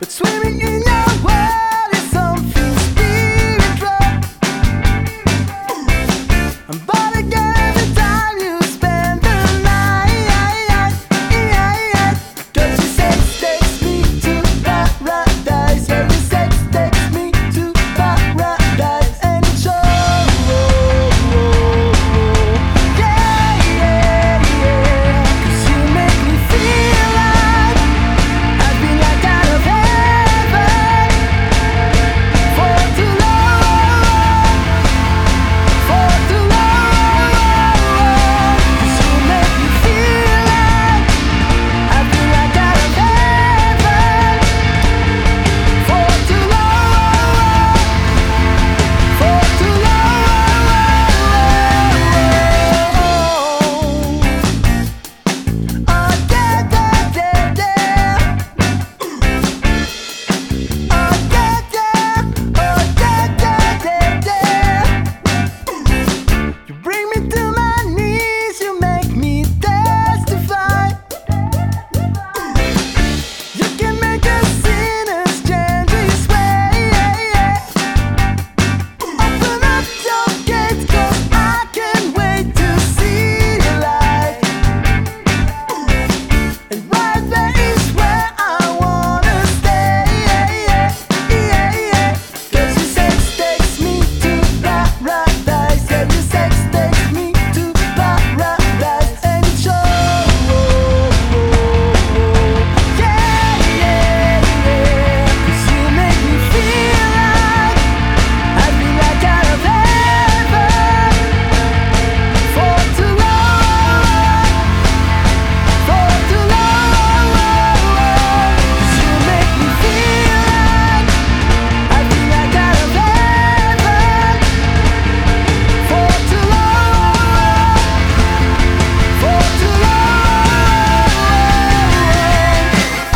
but swimming in your world is something spiritual. But again, every time you spend the night, 'cause your sex takes me to paradise. Yeah, your sex takes me to paradise, and it shows. Yeah, 'cause you make me feel like I've been like out of heaven for too long, for too long. 'Cause you make me feel like I've been like out of heaven for too long, for too long. Oh, yeah, yeah, yeah, yeah. Oh, yeah, yeah. Oh, yeah, yeah, yeah, yeah. You bring me to my knees, you make me testify. You can make a sinner's change his way. Open up your gates, 'cause I can't wait to see your light. And right there is where I wanna stay. 'Cause your sex takes me to paradise. Yeah, your sex takes me to paradise, and it shows. Yeah, 'cause you make me feel like I've been like out of heaven for too long, for too long. 'Cause you make me feel like I've been like out of heaven for too long, for too long.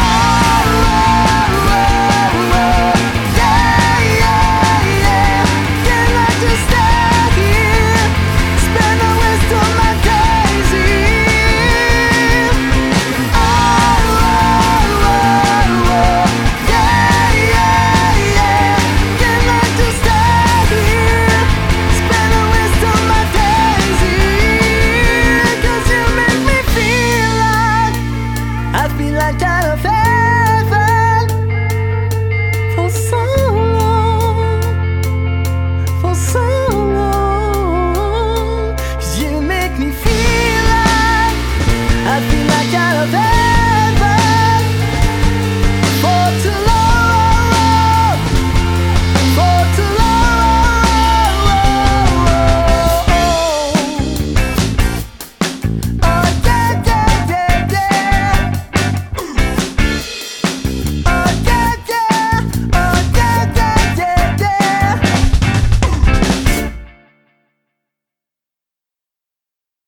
Can I just stay here, spend the rest of my days here? Can I just stay here, spend the rest of my days here? 'Cause you make me feel like I've been like out of heaven for so long, for so long. 'Cause you make me feel like I've been like out of heaven